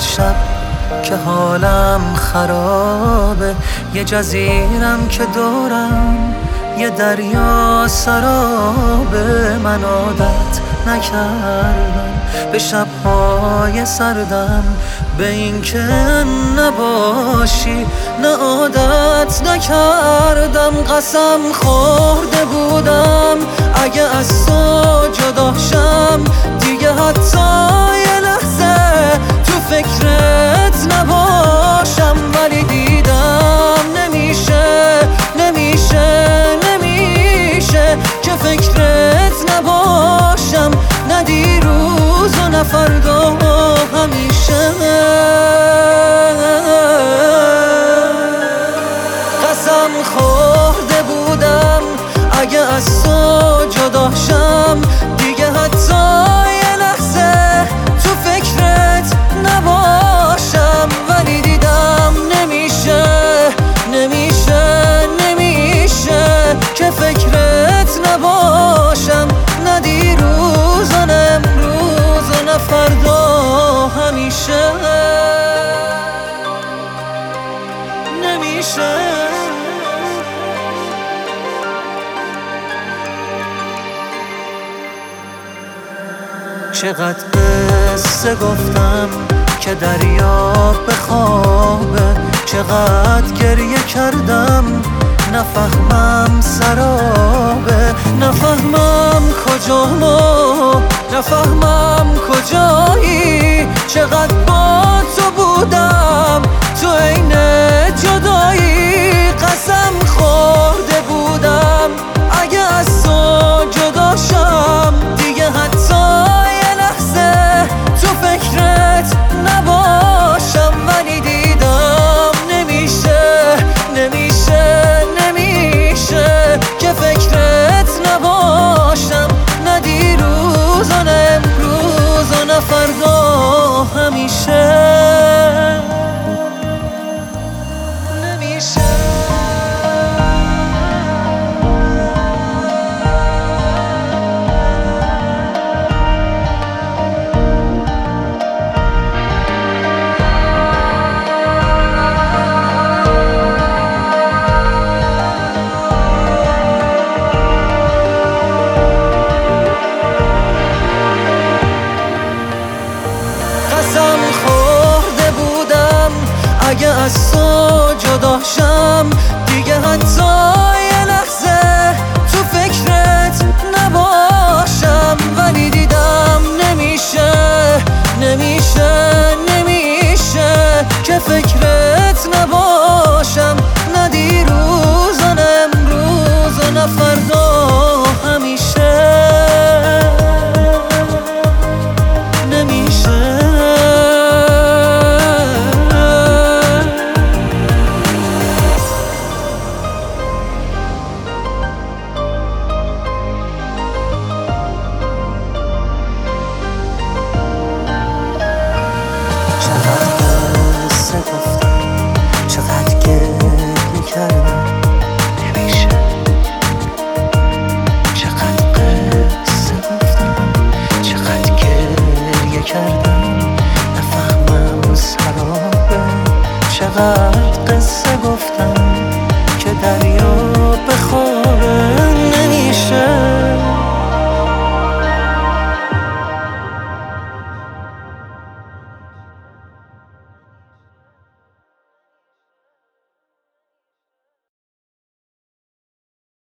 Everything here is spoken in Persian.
شب که حالم خرابه، یه جزیرم که دورم یه دریا سرابه. من عادت نکردم به شب‌های سردم، به این که نباشی نه عادت نکردم. قسم خورده بودم اگه از تو جدا شم دیگه حتی یه لحظه تو فکرت نباشم. ولی دیدم نمیشه که فکرت نباشم، نه دیروز و نه فردا، همیشه. قسم خورده بودم اگه از تو جدا شم دیگه حتی یه لحظه تو فکرت نباشم. ولی دیدم نمیشه که فکرت نباشم، نه دیروز و نه امروز و نه فردا، همیشه. نمیشه. چقدر قصه گفتم که دریا بخوابه، چقدر گریه کردم نفهمم سرابه، نفهمم کجامو، نفهمم کجایی. چقدر با تو بودم تو عین جدایی. قسم خورده بودم اگه از تو جدا شم دیگه حتی یه لحظه تو فکرت نباشم. ولی دیدم نمیشه که فکرت نباشم، نه دیروز و نه امروز و نه فردا، همیشه. قسم خورده بودم اگه از تو جدا شم دیگه حتی یه لحظه تو فکرت نباشم. ولی دیدم نمیشه که فکرت نباشم.